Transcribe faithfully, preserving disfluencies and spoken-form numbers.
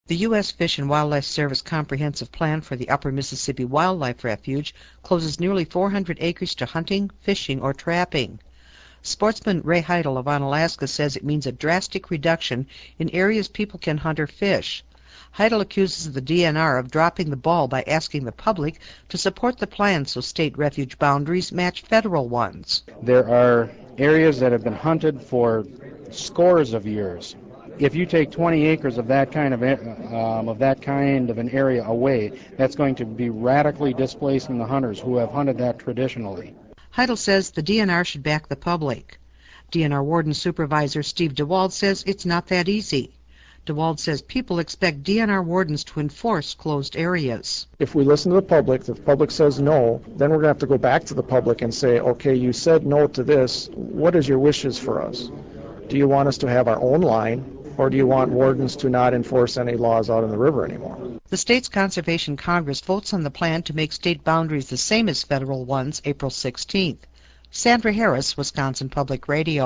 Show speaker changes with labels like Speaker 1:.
Speaker 1: The U S Fish and Wildlife Service Comprehensive Plan for the Upper Mississippi Wildlife Refuge closes nearly four hundred acres to hunting, fishing, or trapping. Sportsman Ray Heidel of Onalaska says it means a drastic reduction in areas people can hunt or fish. Heidel accuses the D N R of dropping the ball by asking the public to support the plan so state refuge boundaries match federal ones.
Speaker 2: There are areas that have been hunted for scores of years. If you take twenty acres of that kind of um, of that kind of an area away, that's going to be radically displacing the hunters who have hunted that traditionally.
Speaker 1: Heidel says the D N R should back the public. D N R Warden Supervisor Steve DeWald says it's not that easy. DeWald says people expect D N R wardens to enforce closed areas.
Speaker 3: If we listen to the public, if the public says no, then we're going to have to go back to the public and say, okay, you said no to this. What is your wishes for us? Do you want us to have our own line? Or do you want wardens to not enforce any laws out in the river anymore?
Speaker 1: The state's Conservation Congress votes on the plan to make state boundaries the same as federal ones April sixteenth. Sandra Harris, Wisconsin Public Radio.